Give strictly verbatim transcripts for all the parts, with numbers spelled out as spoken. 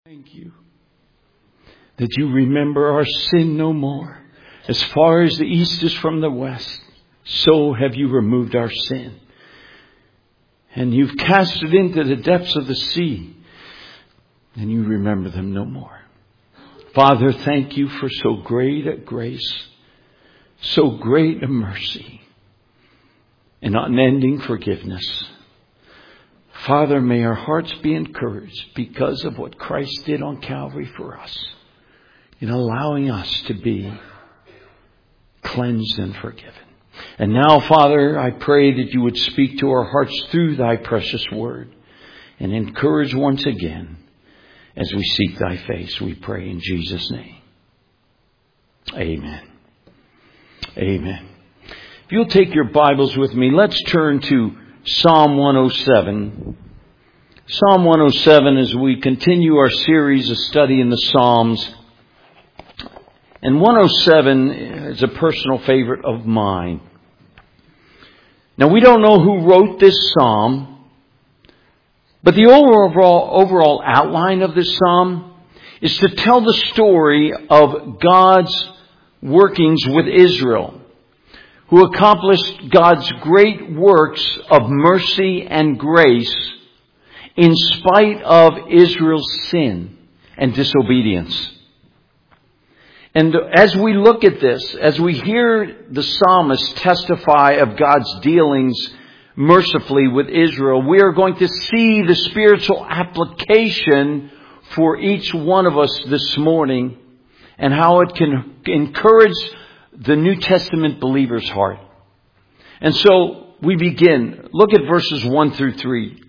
Thank you that you remember our sin no more. As far as the east is from the west, so have you removed our sin. And you've cast it into the depths of the sea, and you remember them no more. Father, thank you for so great a grace, so great a mercy, and unending forgiveness. Father, may our hearts be encouraged because of what Christ did on Calvary for us, in allowing us to be cleansed and forgiven. And now, Father, I pray that you would speak to our hearts through thy precious word and encourage once again as we seek thy face. We pray in Jesus' name. Amen. Amen. If you'll take your Bibles with me, let's turn to Psalm one oh seven. Psalm one oh seven, as we continue our series of study in the Psalms. And one oh seven is a personal favorite of mine. Now, we don't know who wrote this psalm, but the overall, overall outline of this psalm is to tell the story of God's workings with Israel, who accomplished God's great works of mercy and grace in spite of Israel's sin and disobedience. And as we look at this, as we hear the psalmist testify of God's dealings mercifully with Israel, we are going to see the spiritual application for each one of us this morning and how it can encourage the New Testament believer's heart. And so we begin. Look at verses one through three.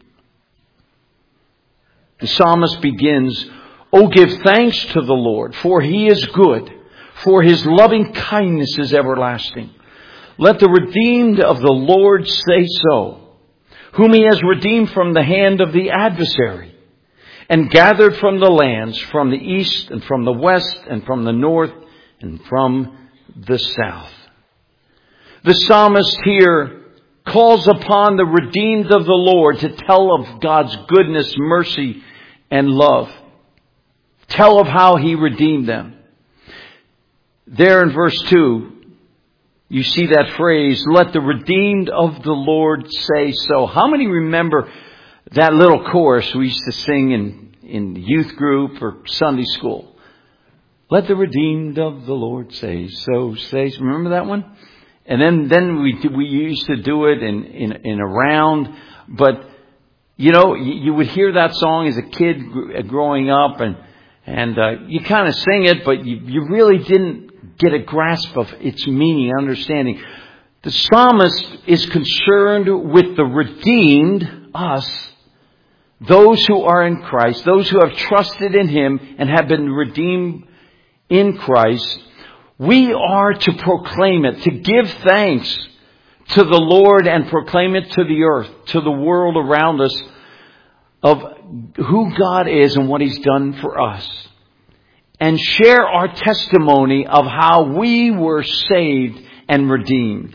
The psalmist begins, "Oh, give thanks to the Lord, for he is good, for his loving kindness is everlasting. Let the redeemed of the Lord say so, whom he has redeemed from the hand of the adversary, and gathered from the lands, from the east and from the west and from the north and from the south." The psalmist here calls upon the redeemed of the Lord to tell of God's goodness, mercy, and love. Tell of how he redeemed them. There in verse two, you see that phrase, "Let the redeemed of the Lord say so." How many remember that little chorus we used to sing in, in youth group or Sunday school? "Let the redeemed of the Lord say so." Say, remember that one? And then, then we we used to do it in, in, in a round. But, you know, you, you would hear that song as a kid growing up, and and uh, you kind of sing it, but you, you really didn't get a grasp of its meaning, understanding. The psalmist is concerned with the redeemed, us, those who are in Christ, those who have trusted in him and have been redeemed in Christ. We are to proclaim it, to give thanks to the Lord and proclaim it to the earth, to the world around us, of who God is and what he's done for us. And share our testimony of how we were saved and redeemed.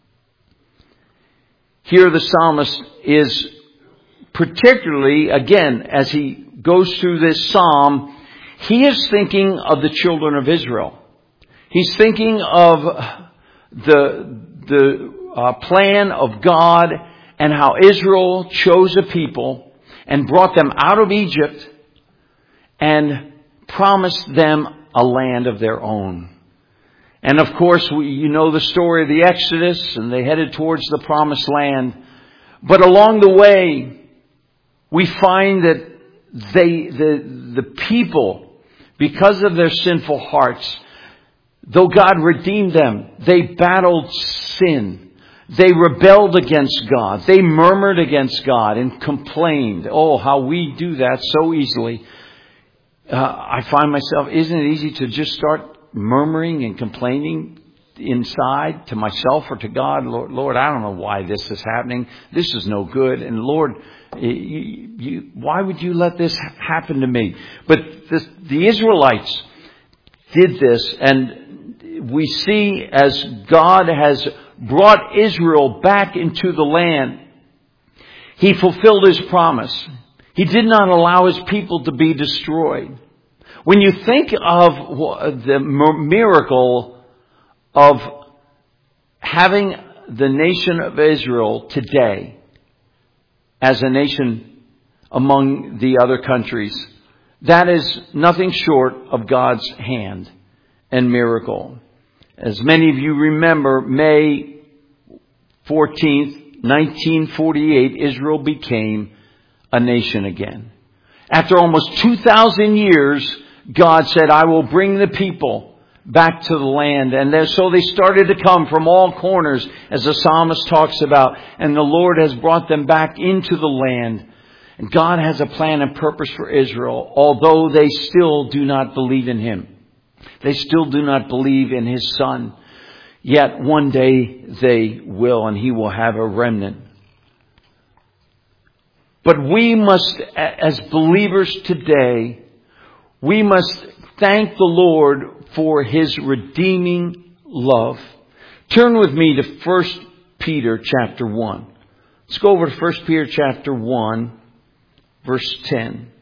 Here the psalmist is particularly, again, as he goes through this psalm, he is thinking of the children of Israel. He's thinking of the, the uh, plan of God and how Israel chose a people and brought them out of Egypt and promised them a land of their own. And of course, we, you know the story of the Exodus, and they headed towards the promised land. But along the way, we find that they, the, the people, because of their sinful hearts, though God redeemed them, they battled sin. They rebelled against God. They murmured against God and complained. Oh, how we do that so easily. Uh, I find myself, isn't it easy to just start murmuring and complaining inside to myself or to God? Lord, Lord, I don't know why this is happening. This is no good. And Lord, you, you, why would you let this happen to me? But this, the Israelites did this, and we see as God has brought Israel back into the land, he fulfilled his promise. He did not allow His people to be destroyed. When you think of the miracle of having the nation of Israel today as a nation among the other countries, that is nothing short of God's hand and miracle. As many of you remember, May fourteenth, nineteen forty-eight, Israel became a nation again. After almost two thousand years, God said, I will bring the people back to the land. And so they started to come from all corners, as the psalmist talks about. And the Lord has brought them back into the land. And God has a plan and purpose for Israel, although they still do not believe in Him. They still do not believe in His Son. Yet one day they will, and He will have a remnant. But we must, as believers today, we must thank the Lord for His redeeming love. Turn with me to First Peter chapter one. Let's go over to First Peter chapter one, verse ten.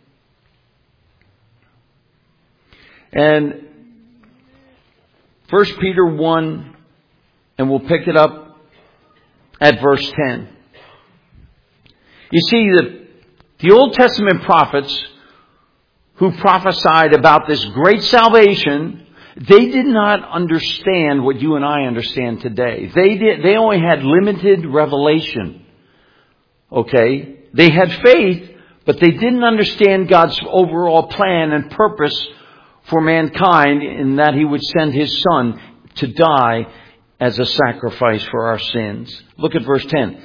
And First Peter one, and we'll pick it up at verse ten. You see, the, the Old Testament prophets who prophesied about this great salvation, they did not understand what you and I understand today. They did, they only had limited revelation. Okay? They had faith, but they didn't understand God's overall plan and purpose for mankind, in that He would send His Son to die as a sacrifice for our sins. Look at verse ten.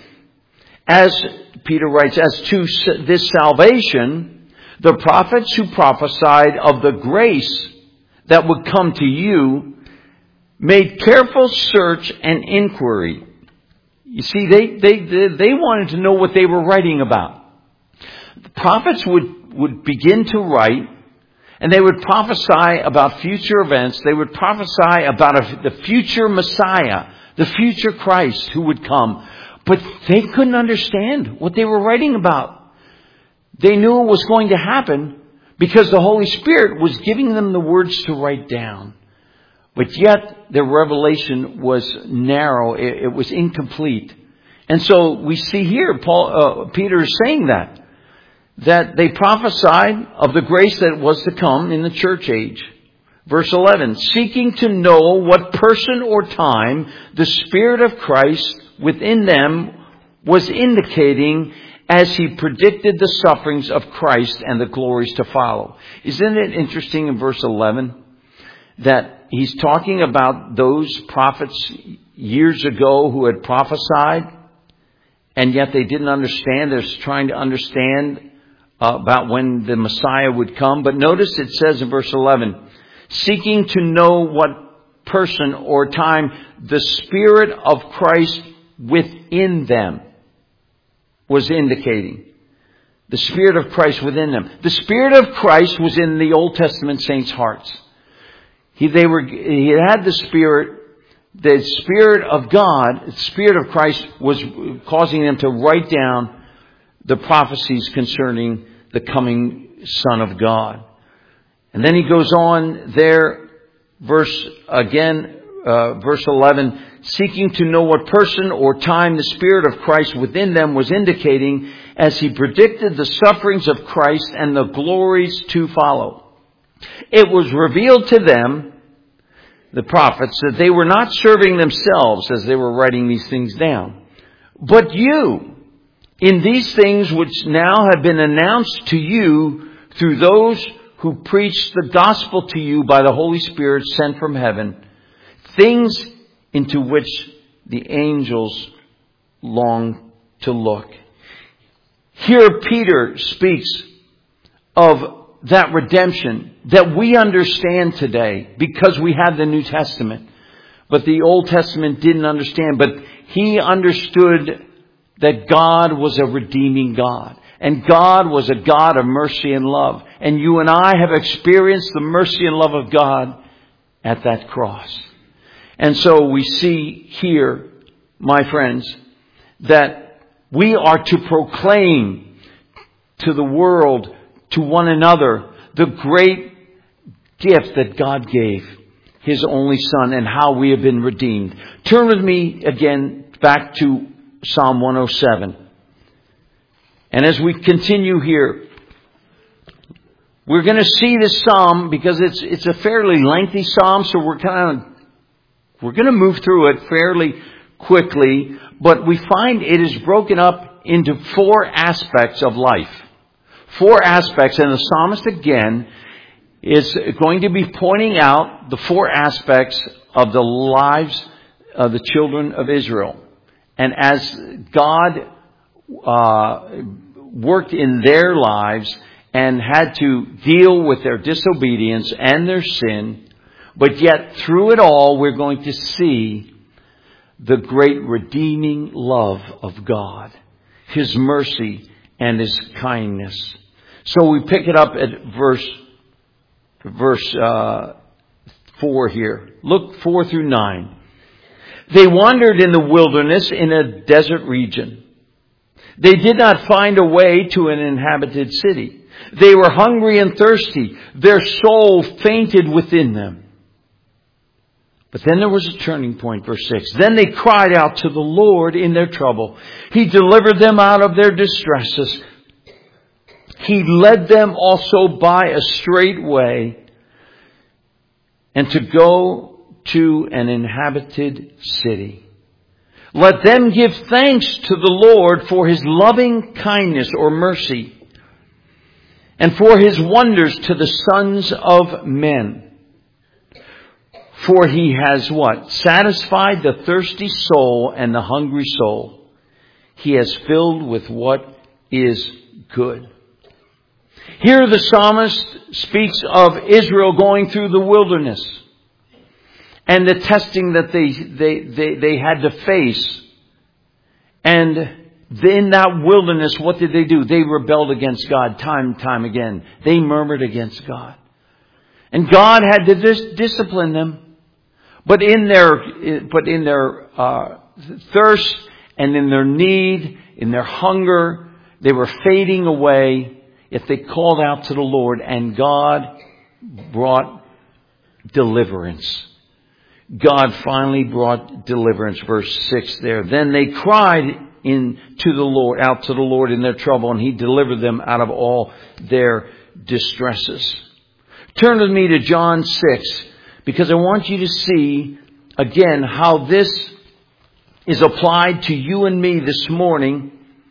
As Peter writes, as to this salvation, the prophets who prophesied of the grace that would come to you made careful search and inquiry. You see, they, they, they wanted to know what they were writing about. The prophets would, would begin to write, and they would prophesy about future events. They would prophesy about a, the future Messiah, the future Christ who would come. But they couldn't understand what they were writing about. They knew it was going to happen because the Holy Spirit was giving them the words to write down. But yet their revelation was narrow. It, it was incomplete. And so we see here, Paul, uh, Peter is saying that. That they prophesied of the grace that was to come in the church age. Verse eleven, seeking to know what person or time the Spirit of Christ within them was indicating as He predicted the sufferings of Christ and the glories to follow. Isn't it interesting in verse eleven that he's talking about those prophets years ago who had prophesied, and yet they didn't understand. They're trying to understand uh, about when the Messiah would come. But notice it says in verse eleven, seeking to know what person or time the Spirit of Christ within them was indicating. The Spirit of Christ within them. The Spirit of Christ was in the Old Testament saints' hearts. He, they were, he had the Spirit, the Spirit of God, the Spirit of Christ was causing them to write down the prophecies concerning the coming Son of God. And then he goes on there, verse again, uh, verse eleven, seeking to know what person or time the Spirit of Christ within them was indicating as He predicted the sufferings of Christ and the glories to follow. It was revealed to them, the prophets, that they were not serving themselves as they were writing these things down, but you, in these things which now have been announced to you through those who preach the gospel to you by the Holy Spirit sent from heaven, things into which the angels long to look. Here Peter speaks of that redemption that we understand today because we have the New Testament. But the Old Testament didn't understand. But he understood that God was a redeeming God. And God was a God of mercy and love. And you and I have experienced the mercy and love of God at that cross. And so we see here, my friends, that we are to proclaim to the world, to one another, the great gift that God gave, His only Son, and how we have been redeemed. Turn with me again back to Psalm one oh seven. And as we continue here, we're going to see this psalm because it's it's a fairly lengthy psalm, so we're kind of we're going to move through it fairly quickly, but we find it is broken up into four aspects of life. Four aspects, and the psalmist again is going to be pointing out the four aspects of the lives of the children of Israel. And as God uh, worked in their lives and had to deal with their disobedience and their sin, but yet through it all we're going to see the great redeeming love of God, His mercy and His kindness. So we pick it up at verse verse uh, four here. Look four through nine. They wandered in the wilderness in a desert region. They did not find a way to an inhabited city. They were hungry and thirsty. Their soul fainted within them. But then there was a turning point, verse six. Then they cried out to the Lord in their trouble. He delivered them out of their distresses. He led them also by a straight way, and to go to an inhabited city. Let them give thanks to the Lord for His loving kindness or mercy, and for His wonders to the sons of men. For He has what? Satisfied the thirsty soul and the hungry soul. He has filled with what is good. Here the psalmist speaks of Israel going through the wilderness and the testing that they, they, they, they had to face. And in that wilderness, what did they do? They rebelled against God time and time again. They murmured against God. And God had to dis- discipline them. But in their, but in their uh, thirst and in their need, in their hunger, they were fading away if they called out to the Lord, and God brought deliverance. God finally brought deliverance. Verse six there. Then they cried in to the Lord, out to the Lord in their trouble, and He delivered them out of all their distresses. Turn with me to John six, because I want you to see again how this is applied to you and me this morning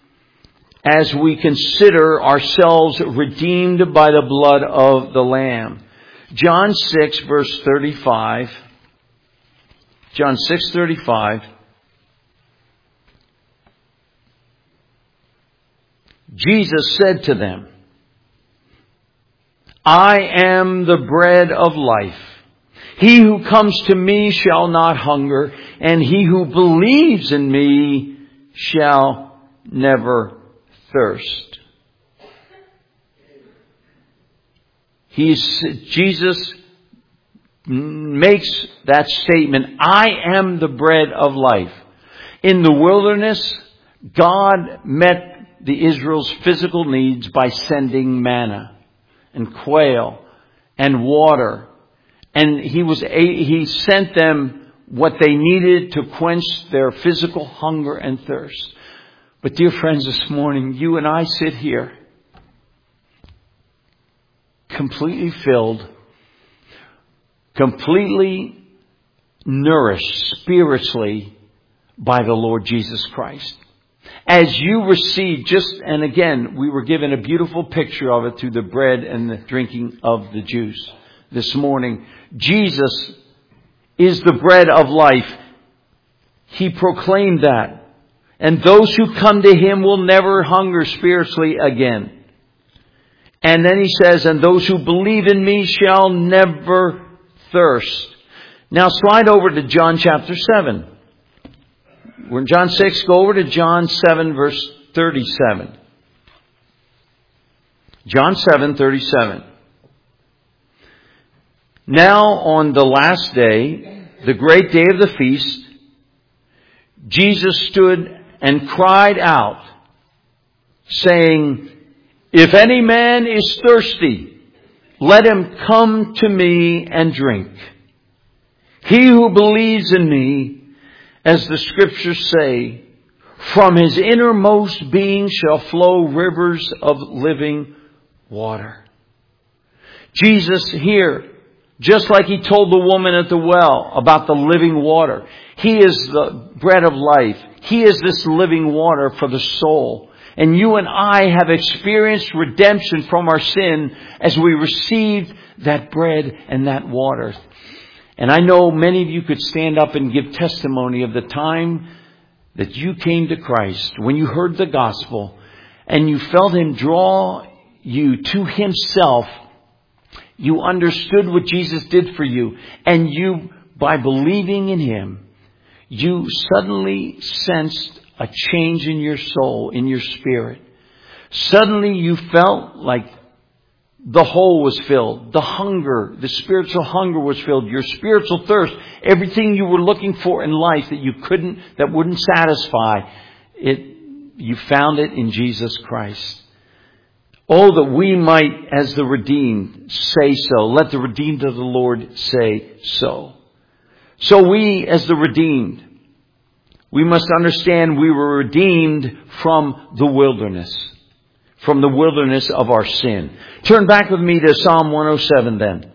as we consider ourselves redeemed by the blood of the Lamb. John six, verse thirty-five. John six, thirty-five. Jesus said to them, I am the bread of life. He who comes to me shall not hunger, and he who believes in me shall never thirst. He's, Jesus makes that statement, I am the bread of life. In the wilderness, God met the Israel's physical needs by sending manna and quail and water. And he was he sent them what they needed to quench their physical hunger and thirst. But dear friends, this morning, you and I sit here completely filled, completely nourished spiritually by the Lord Jesus Christ. As you receive just, and again, we were given a beautiful picture of it through the bread and the drinking of the juice this morning. Jesus is the bread of life. He proclaimed that. And those who come to Him will never hunger spiritually again. And then He says, and those who believe in me shall never thirst. Now slide over to John chapter seven. We're in John six. Go over to John seven, verse thirty-seven. John seven, thirty-seven. Now on the last day, the great day of the feast, Jesus stood and cried out, saying, If any man is thirsty, let him come to me and drink. He who believes in me, as the Scriptures say, from his innermost being shall flow rivers of living water. Jesus here, just like He told the woman at the well about the living water, He is the bread of life. He is this living water for the soul. And you and I have experienced redemption from our sin as we received that bread and that water. And I know many of you could stand up and give testimony of the time that you came to Christ, when you heard the gospel and you felt Him draw you to Himself. You understood what Jesus did for you, and you, by believing in Him, you suddenly sensed a change in your soul, in your spirit. Suddenly you felt like the hole was filled. The hunger, the spiritual hunger was filled. Your spiritual thirst, everything you were looking for in life that you couldn't, that wouldn't satisfy, it, you found it in Jesus Christ. Oh, that we might, as the redeemed, say so. Let the redeemed of the Lord say so. So we, as the redeemed, we must understand we were redeemed from the wilderness. From the wilderness of our sin. Turn back with me to Psalm one oh seven then.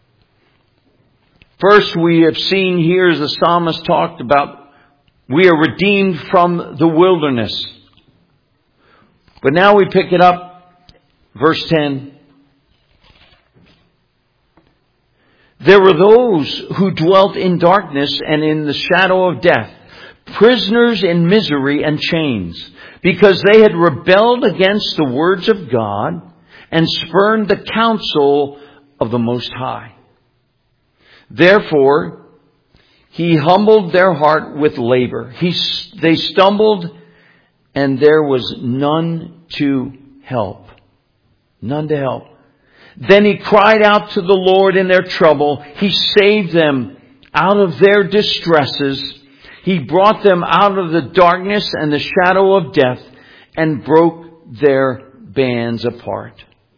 First, we have seen here as the psalmist talked about, we are redeemed from the wilderness. But now we pick it up, verse ten. There were those who dwelt in darkness and in the shadow of death, prisoners in misery and chains, because they had rebelled against the words of God and spurned the counsel of the Most High. Therefore, He humbled their heart with labor. He, they stumbled, and there was none to help. None to help. Then He cried out to the Lord in their trouble. He saved them out of their distresses. He brought them out of the darkness and the shadow of death and broke their bands apart.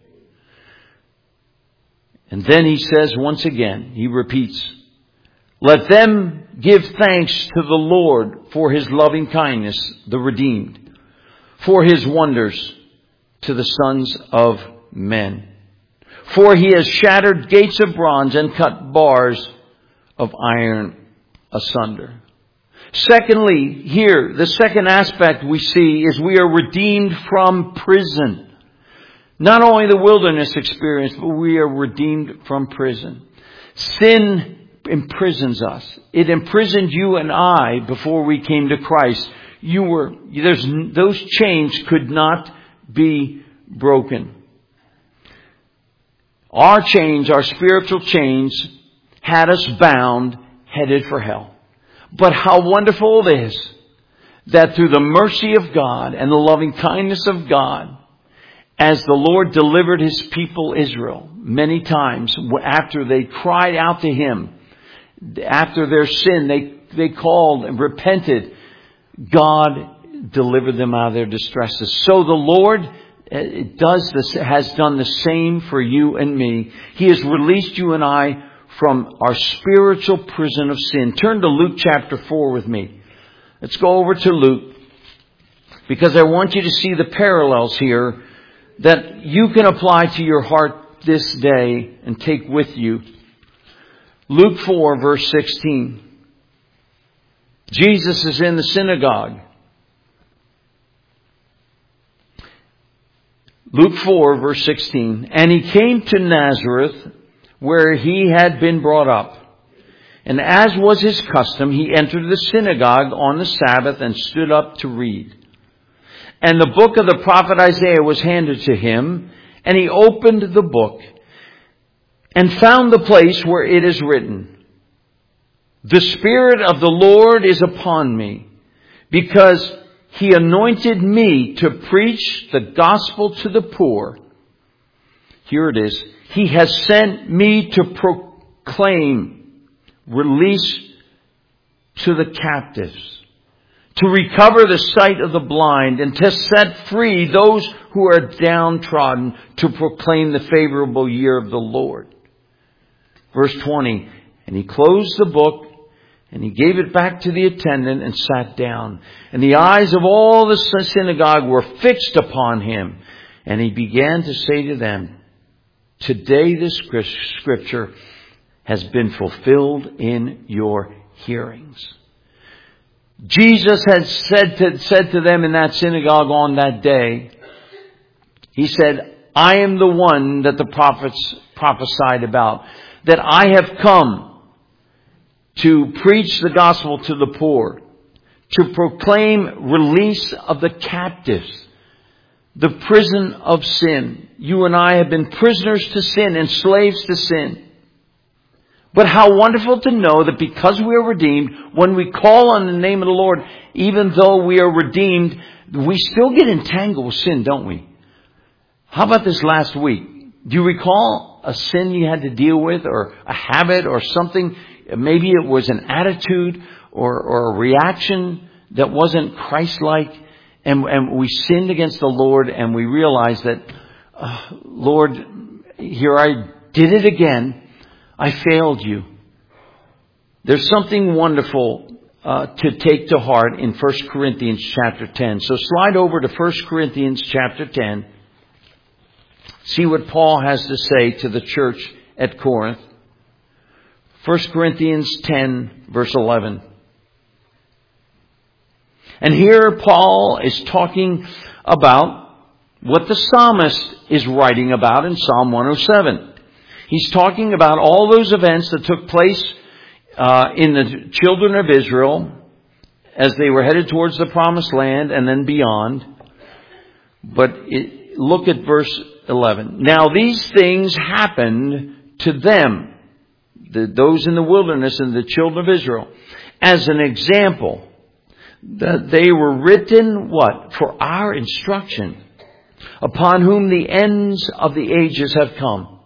And then He says once again, He repeats, let them give thanks to the Lord for His loving kindness, the redeemed, for His wonders to the sons of men. For He has shattered gates of bronze and cut bars of iron asunder. Secondly, here, the second aspect we see is we are redeemed from prison. Not only the wilderness experience, but we are redeemed from prison. Sin imprisons us. It imprisoned you and I before we came to Christ. You were, there's, those chains could not be broken. Our chains, our spiritual chains, had us bound, headed for hell. But how wonderful it is that through the mercy of God and the loving kindness of God, as the Lord delivered His people Israel many times after they cried out to Him, after their sin, they, they called and repented, God delivered them out of their distresses. So the Lord does this, has done the same for you and me. He has released you and I from our spiritual prison of sin. Turn to Luke chapter four with me. Let's go over to Luke, because I want you to see the parallels here that you can apply to your heart this day and take with you. Luke four verse sixteen. Jesus is in the synagogue. Luke four verse sixteen. And He came to Nazareth, where He had been brought up. And as was His custom, He entered the synagogue on the Sabbath and stood up to read. And the book of the prophet Isaiah was handed to Him, and He opened the book and found the place where it is written, the Spirit of the Lord is upon me, because He anointed me to preach the gospel to the poor. Here it is. He has sent me to proclaim release to the captives, to recover the sight of the blind, and to set free those who are downtrodden, to proclaim the favorable year of the Lord. Verse twenty, and he closed the book, and he gave it back to the attendant and sat down. And the eyes of all the synagogue were fixed upon him. And he began to say to them, today this scripture has been fulfilled in your hearings. Jesus had said to, said to them in that synagogue on that day, he said, I am the one that the prophets prophesied about, that I have come to preach the gospel to the poor, to proclaim release of the captives, the prison of sin. You and I have been prisoners to sin and slaves to sin. But how wonderful to know that because we are redeemed, when we call on the name of the Lord, even though we are redeemed, we still get entangled with sin, don't we? How about this last week? Do you recall a sin you had to deal with, or a habit or something? Maybe it was an attitude or, or a reaction that wasn't Christ-like. And, and we sinned against the Lord, and we realized that, uh, Lord, here I did it again. I failed you. There's something wonderful uh, to take to heart in First Corinthians chapter ten. So slide over to First Corinthians chapter ten. See what Paul has to say to the church at Corinth. First Corinthians ten, verse eleven. And here Paul is talking about what the psalmist is writing about in Psalm one oh seven. He's talking about all those events that took place uh, in the children of Israel as they were headed towards the promised land and then beyond. But it, look at verse eleven. Now these things happened to them, the, those in the wilderness and the children of Israel, as an example, that they were written, what? For our instruction, upon whom the ends of the ages have come.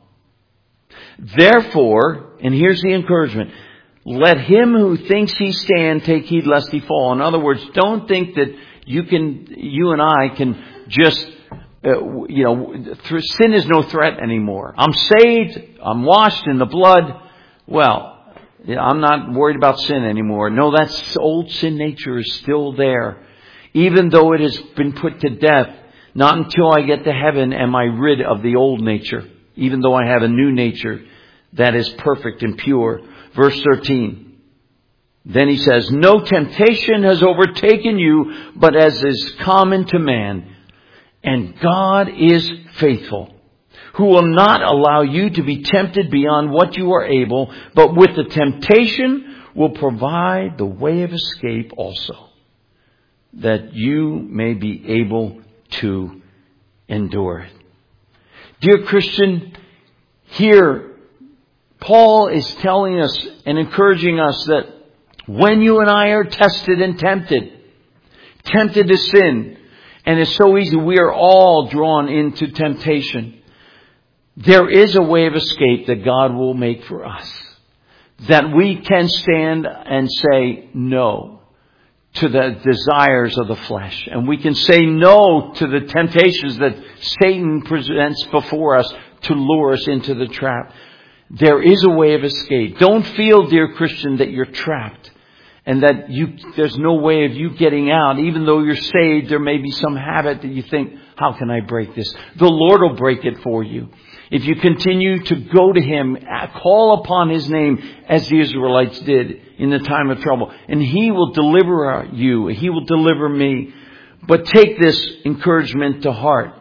Therefore, and here's the encouragement, let him who thinks he stand take heed lest he fall. In other words, don't think that you can, you and I can just, uh, you know, th- sin is no threat anymore. I'm saved. I'm washed in the blood. Well, I'm not worried about sin anymore. No, that old sin nature is still there. Even though it has been put to death, not until I get to heaven am I rid of the old nature. Even though I have a new nature that is perfect and pure. Verse thirteen. Then he says, no temptation has overtaken you, but as is common to man. And God is faithful, who will not allow you to be tempted beyond what you are able, but with the temptation will provide the way of escape also, that you may be able to endure it. Dear Christian, here Paul is telling us and encouraging us that when you and I are tested and tempted, tempted to sin, and it's so easy, we are all drawn into temptation. There is a way of escape that God will make for us. That we can stand and say no to the desires of the flesh. And we can say no to the temptations that Satan presents before us to lure us into the trap. There is a way of escape. Don't feel, dear Christian, that you're trapped. And that you, there's no way of you getting out. Even though you're saved, there may be some habit that you think, how can I break this? The Lord will break it for you. If you continue to go to Him, call upon His name as the Israelites did in the time of trouble. And He will deliver you. He will deliver me. But take this encouragement to heart.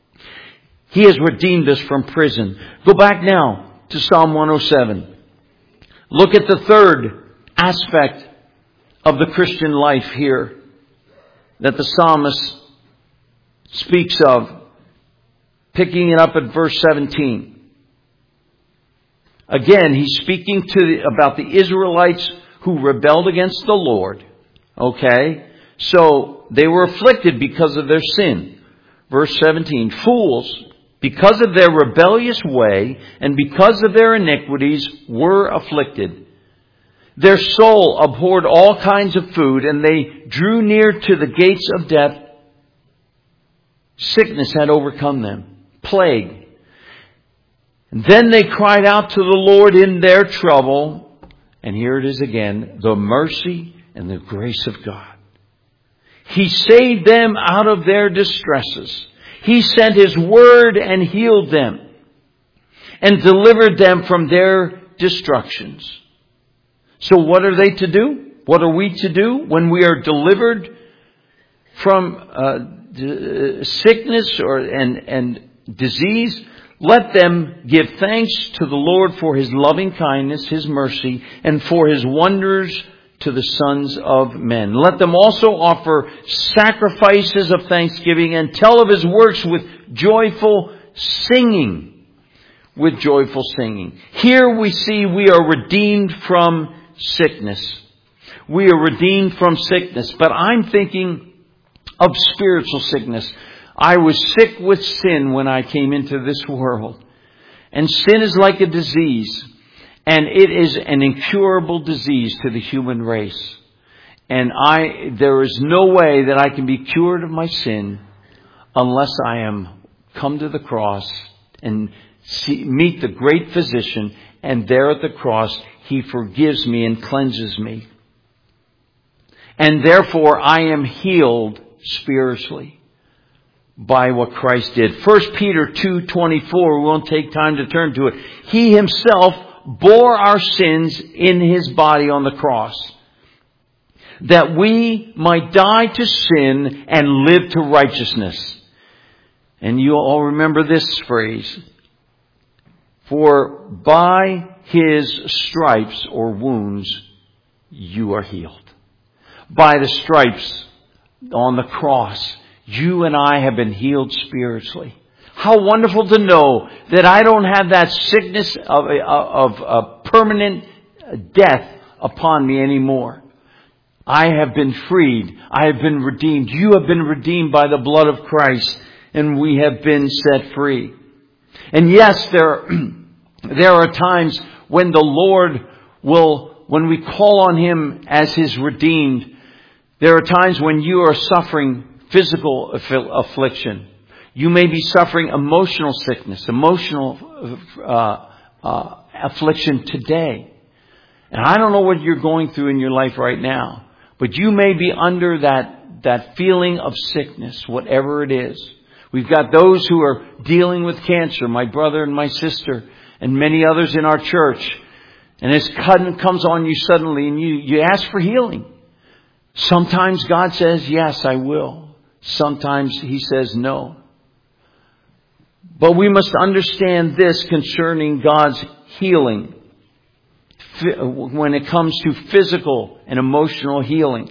He has redeemed us from prison. Go back now to Psalm one oh seven. Look at the third aspect of the Christian life here that the psalmist speaks of, picking it up at verse seventeen. Again, he's speaking to the, about the Israelites who rebelled against the Lord. Okay? So, they were afflicted because of their sin. Verse seventeen, fools, because of their rebellious way and because of their iniquities, were afflicted. Their soul abhorred all kinds of food, and they drew near to the gates of death. Sickness had overcome them. Plague. And then they cried out to the Lord in their trouble. And here it is again, the mercy and the grace of God. He saved them out of their distresses. He sent His word and healed them and delivered them from their destructions. So what are they to do? What are we to do when we are delivered from uh, d- sickness or and, and disease? Let them give thanks to the Lord for His loving kindness, His mercy, and for His wonders to the sons of men. Let them also offer sacrifices of thanksgiving and tell of His works with joyful singing. With joyful singing. Here we see we are redeemed from sickness. We are redeemed from sickness. But I'm thinking of spiritual sickness. I was sick with sin when I came into this world. And sin is like a disease. And it is an incurable disease to the human race. And I, there is no way that I can be cured of my sin unless I am come to the cross and see, meet the great physician. And there at the cross, He forgives me and cleanses me. And therefore, I am healed spiritually by what Christ did. First Peter two twenty-four, we won't take time to turn to it. He Himself bore our sins in His body on the cross, that we might die to sin and live to righteousness. And you all remember this phrase. For by His stripes or wounds, you are healed. By the stripes on the cross, you and I have been healed spiritually. How wonderful to know that I don't have that sickness of a, of a permanent death upon me anymore. I have been freed. I have been redeemed. You have been redeemed by the blood of Christ, and we have been set free. And yes, there, there are times when the Lord will, when we call on Him as His redeemed, there are times when you are suffering physical affliction. You may be suffering emotional sickness, emotional uh, uh, affliction today. And I don't know what you're going through in your life right now, but you may be under that, that feeling of sickness, whatever it is. We've got those who are dealing with cancer, my brother and my sister, and many others in our church. And it comes on you suddenly and you, you ask for healing. Sometimes God says, yes, I will. Sometimes He says no. But we must understand this concerning God's healing when it comes to physical and emotional healing.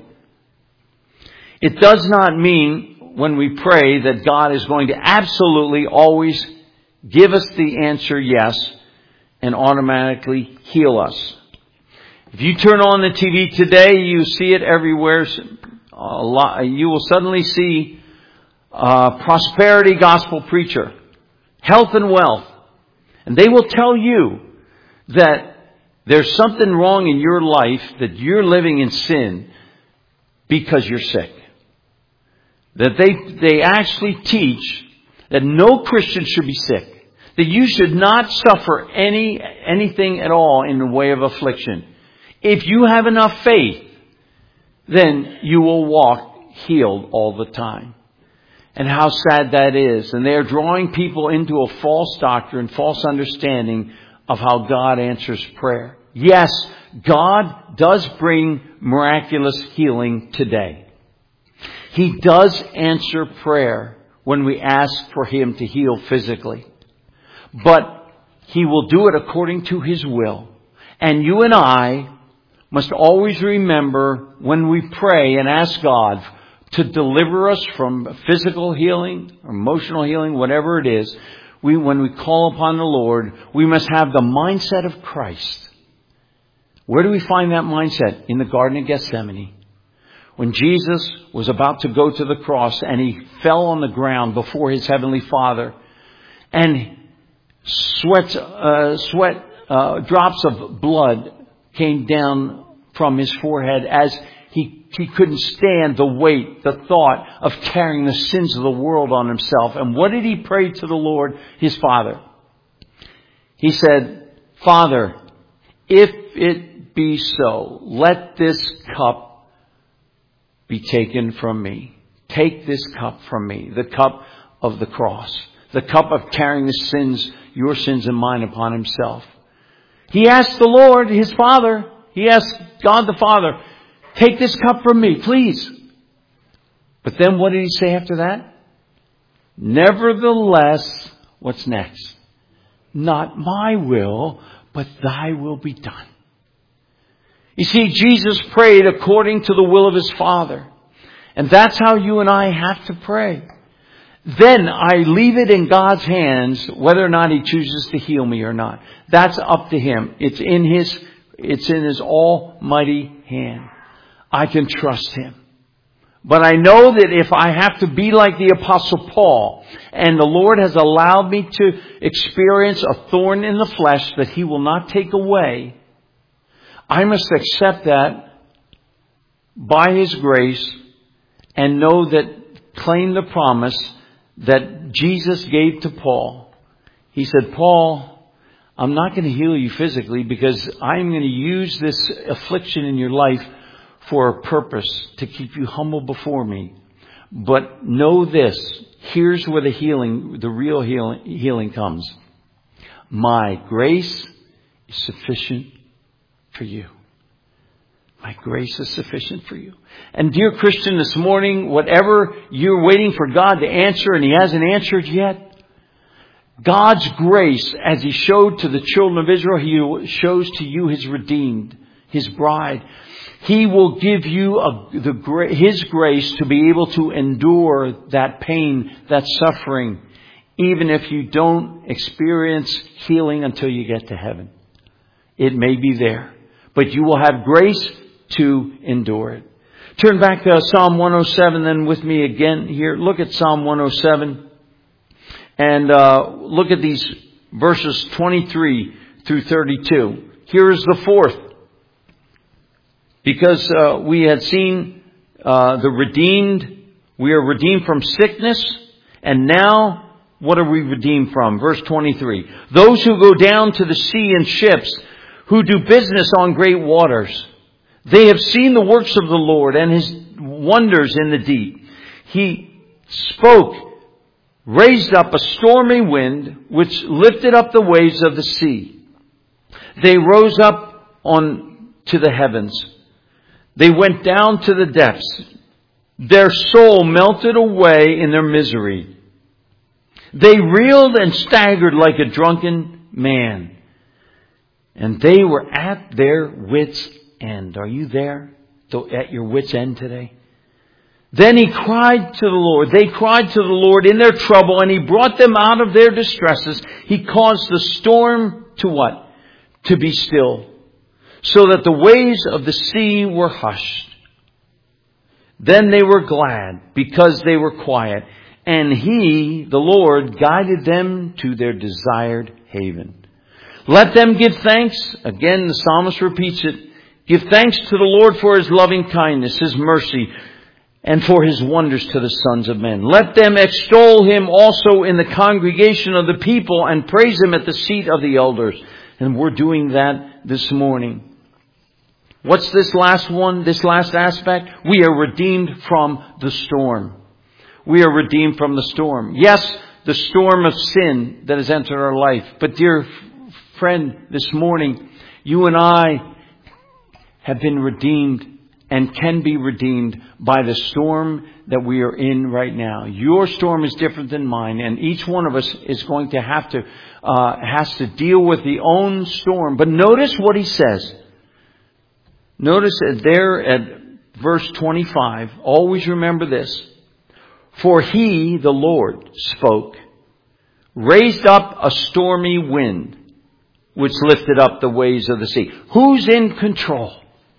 It does not mean when we pray that God is going to absolutely always give us the answer yes and automatically heal us. If you turn on the T V today, you see it everywhere. A lot, you will suddenly see a prosperity gospel preacher, health and wealth. And they will tell you that there's something wrong in your life, that you're living in sin because you're sick. That they, they actually teach that no Christian should be sick. That you should not suffer any, anything at all in the way of affliction. If you have enough faith, then you will walk healed all the time. And how sad that is. And they are drawing people into a false doctrine, false understanding of how God answers prayer. Yes, God does bring miraculous healing today. He does answer prayer when we ask for Him to heal physically. But He will do it according to His will. And you and I must always remember when we pray and ask God to deliver us from physical healing, emotional healing, whatever it is, we, when we call upon the Lord, we must have the mindset of Christ. Where do we find that mindset? In the Garden of Gethsemane. When Jesus was about to go to the cross and He fell on the ground before His Heavenly Father, and sweat, uh, sweat, uh, drops of blood came down from his forehead as he, he couldn't stand the weight, the thought of carrying the sins of the world on himself. And what did he pray to the Lord, his Father? He said, Father, if it be so, let this cup be taken from me. Take this cup from me, the cup of the cross, the cup of carrying the sins, your sins and mine upon himself. He asked the Lord, his Father, he asked God the Father, take this cup from me, please. But then what did he say after that? Nevertheless, what's next? Not my will, but thy will be done. You see, Jesus prayed according to the will of his Father. And that's how you and I have to pray. Then I leave it in God's hands whether or not he chooses to heal me or not. That's up to him. It's in his, it's in his almighty hand. I can trust him. But I know that if I have to be like the Apostle Paul, and the Lord has allowed me to experience a thorn in the flesh that he will not take away, I must accept that by his grace and know that, claim the promise that Jesus gave to Paul. He said, Paul, I'm not going to heal you physically because I'm going to use this affliction in your life for a purpose, to keep you humble before me. But know this, here's where the healing, the real healing, healing comes. My grace is sufficient for you. My grace is sufficient for you. And dear Christian, this morning, whatever you're waiting for God to answer and he hasn't answered yet, God's grace, as he showed to the children of Israel, he shows to you his redeemed, his bride. He will give you a, the, his grace to be able to endure that pain, that suffering, even if you don't experience healing until you get to heaven. It may be there, but you will have grace to endure it. Turn back to Psalm one oh seven then with me again here. Look at Psalm one oh seven and uh, look at these verses twenty-three through thirty-two. Here is the fourth. Because uh, we had seen uh, the redeemed, we are redeemed from sickness, and now what are we redeemed from? Verse twenty-three. Those who go down to the sea in ships, who do business on great waters. They have seen the works of the Lord and his wonders in the deep. He spoke, raised up a stormy wind, which lifted up the waves of the sea. They rose up on to the heavens. They went down to the depths. Their soul melted away in their misery. They reeled and staggered like a drunken man. And they were at their wits' end. Are you there? At your wits' end today? Then he cried to the Lord. They cried to the Lord in their trouble, and he brought them out of their distresses. He caused the storm to what? To be still, so that the waves of the sea were hushed. Then they were glad because they were quiet, and he, the Lord, guided them to their desired haven. Let them give thanks. Again, the psalmist repeats it. Give thanks to the Lord for his loving kindness, his mercy, and for his wonders to the sons of men. Let them extol him also in the congregation of the people and praise him at the seat of the elders. And we're doing that this morning. What's this last one, this last aspect? We are redeemed from the storm. We are redeemed from the storm. Yes, the storm of sin that has entered our life. But dear friend, this morning, you and I have been redeemed and can be redeemed by the storm that we are in right now. Your storm is different than mine, and each one of us is going to have to, uh, has to deal with the own storm. But notice what he says. Notice there at verse twenty-five, always remember this. For he, the Lord, spoke, raised up a stormy wind, which lifted up the waves of the sea. Who's in control?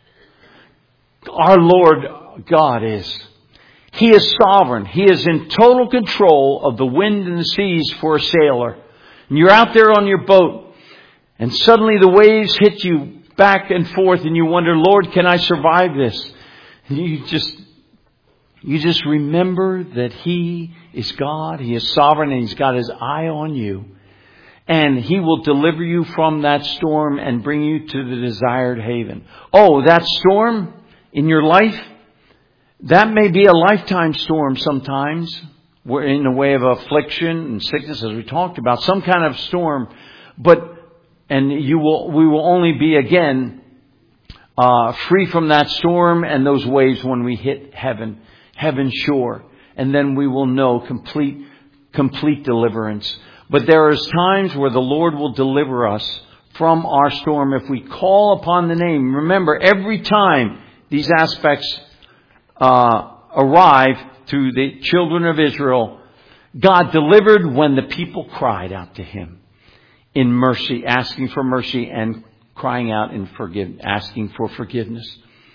Our Lord God is. He is sovereign. He is in total control of the wind and the seas for a sailor. And you're out there on your boat, and suddenly the waves hit you back and forth and you wonder, Lord, can I survive this? And you just, you just remember that He is God. He is sovereign and He's got His eye on you. And He will deliver you from that storm and bring you to the desired haven. Oh, that storm in your life, that may be a lifetime storm sometimes. We're in the way of affliction and sickness, as we talked about, some kind of storm. But, and you will, we will only be again, uh, free from that storm and those waves when we hit heaven, heaven's shore. And then we will know complete, complete deliverance. But there is times where the Lord will deliver us from our storm if we call upon the name. Remember, every time these aspects uh, arrive through the children of Israel, God delivered when the people cried out to Him in mercy, asking for mercy and crying out in forgive, asking for forgiveness.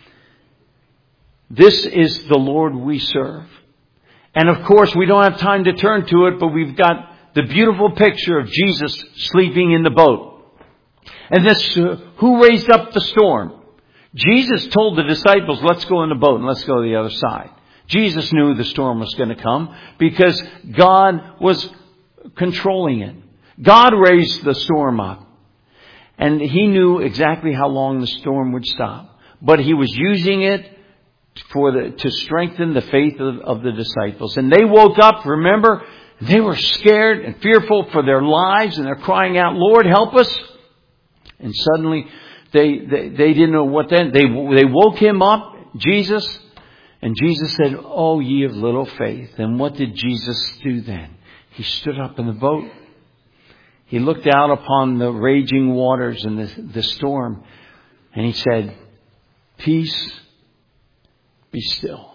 This is the Lord we serve. And of course, we don't have time to turn to it, but we've got the beautiful picture of Jesus sleeping in the boat. And this, uh, who raised up the storm? Jesus told the disciples, let's go in the boat and let's go to the other side. Jesus knew the storm was going to come because God was controlling it. God raised the storm up. And He knew exactly how long the storm would stop. But He was using it for the, to strengthen the faith of, of the disciples. And they woke up, remember, they were scared and fearful for their lives, and they're crying out, Lord, help us. And suddenly they, they, they didn't know what then. They, they woke Him up, Jesus, and Jesus said, oh, ye of little faith. And what did Jesus do then? He stood up in the boat. He looked out upon the raging waters and the, the storm, and He said, peace, be still.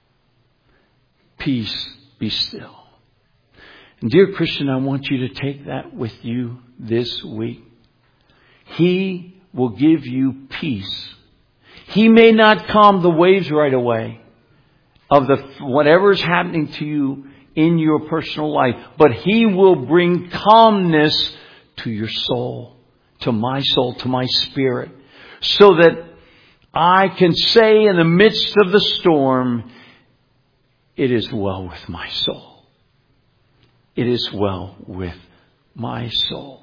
Peace, be still. And dear Christian, I want you to take that with you this week. He will give you peace. He may not calm the waves right away of the whatever is happening to you in your personal life, but He will bring calmness to your soul, to my soul, to my spirit, so that I can say in the midst of the storm, it is well with my soul. It is well with my soul.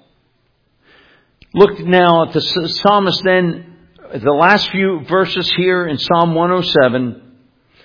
Look now at the psalmist then. The last few verses here in Psalm one oh seven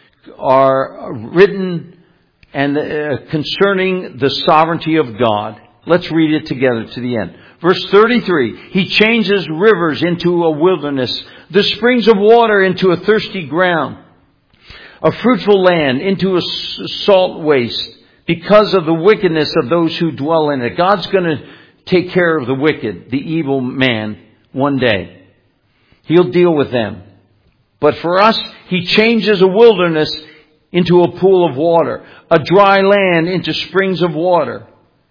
are written and uh, concerning the sovereignty of God. Let's read it together to the end. Verse thirty-three, He changes rivers into a wilderness, the springs of water into a thirsty ground, a fruitful land into a salt waste, because of the wickedness of those who dwell in it. God's going to take care of the wicked, the evil man, one day. He'll deal with them. But for us, He changes a wilderness into a pool of water, a dry land into springs of water.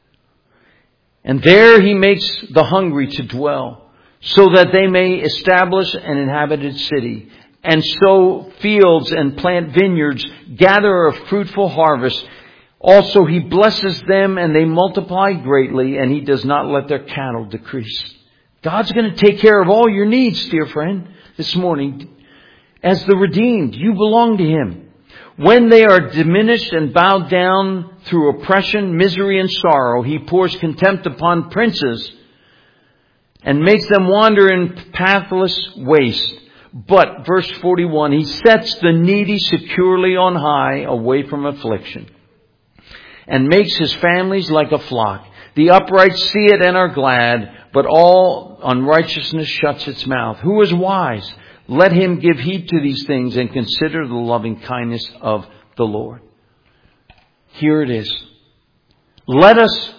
And there He makes the hungry to dwell, so that they may establish an inhabited city, and sow fields and plant vineyards, gather a fruitful harvest. Also, He blesses them and they multiply greatly, and He does not let their cattle decrease. God's going to take care of all your needs, dear friend, this morning. As the redeemed, you belong to Him. When they are diminished and bowed down through oppression, misery, and sorrow, He pours contempt upon princes and makes them wander in pathless waste. But, verse forty-one, He sets the needy securely on high, away from affliction, and makes His families like a flock. The upright see it and are glad, but all unrighteousness shuts its mouth. Who is wise? Let him give heed to these things and consider the loving kindness of the Lord. Here it is. Let us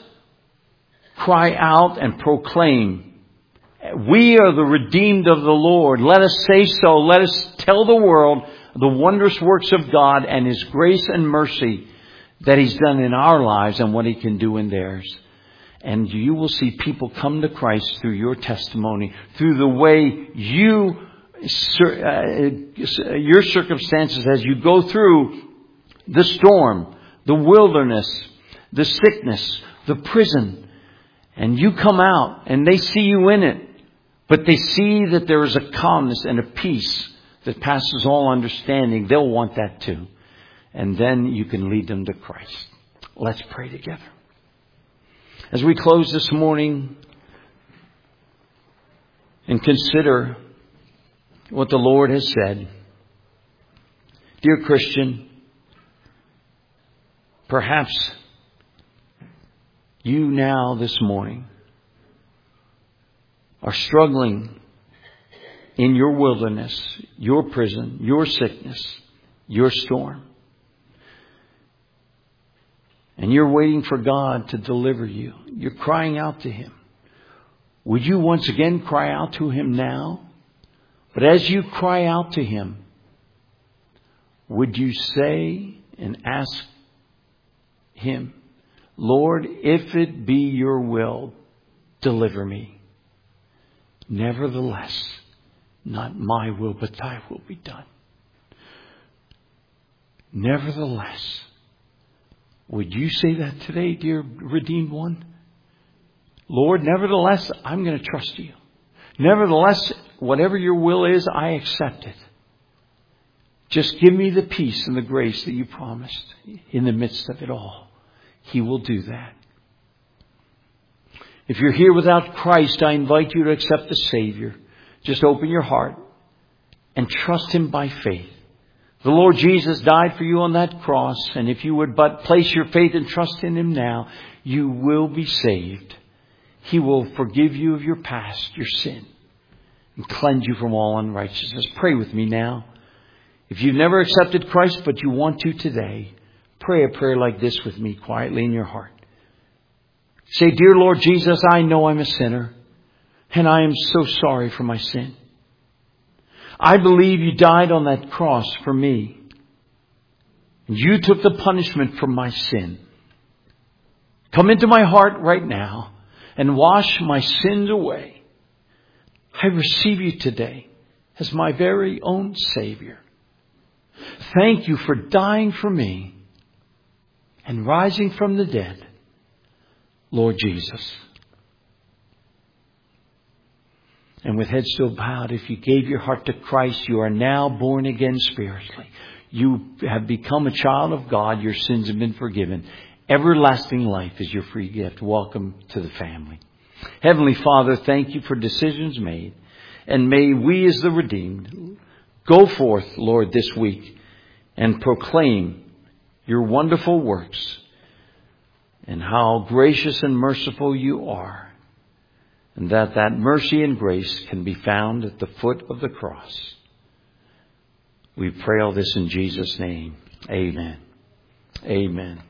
cry out and proclaim, we are the redeemed of the Lord. Let us say so. Let us tell the world the wondrous works of God and His grace and mercy that He's done in our lives and what He can do in theirs. And you will see people come to Christ through your testimony, through the way you, uh, your circumstances as you go through the storm, the wilderness, the sickness, the prison, and you come out and they see you in it. but they see that there is a calmness and a peace that passes all understanding, they'll want that too. And then you can lead them to Christ. Let's pray together. As we close this morning and consider what the Lord has said, dear Christian, perhaps you now this morning are struggling in your wilderness, your prison, your sickness, your storm. And you're waiting for God to deliver you. You're crying out to Him. Would you once again cry out to Him now? But as you cry out to Him, would you say and ask Him, Lord, if it be your will, deliver me. Nevertheless, not my will, but thy will be done. Nevertheless, would you say that today, dear redeemed one? Lord, nevertheless, I'm going to trust you. Nevertheless, whatever your will is, I accept it. Just give me the peace and the grace that you promised in the midst of it all. He will do that. If you're here without Christ, I invite you to accept the Savior. Just open your heart and trust Him by faith. The Lord Jesus died for you on that cross, and if you would but place your faith and trust in Him now, you will be saved. He will forgive you of your past, your sin, and cleanse you from all unrighteousness. Pray with me now. If you've never accepted Christ, but you want to today, pray a prayer like this with me quietly in your heart. Say, dear Lord Jesus, I know I'm a sinner, and I am so sorry for my sin. I believe you died on that cross for me. You took the punishment for my sin. Come into my heart right now and wash my sins away. I receive you today as my very own Savior. Thank you for dying for me and rising from the dead, Lord Jesus. And with head still bowed, if you gave your heart to Christ, you are now born again spiritually. You have become a child of God. Your sins have been forgiven. Everlasting life is your free gift. Welcome to the family. Heavenly Father, thank you for decisions made. And may we as the redeemed go forth, Lord, this week and proclaim your wonderful works and how gracious and merciful you are. And that that mercy and grace can be found at the foot of the cross. We pray all this in Jesus' name. Amen. Amen.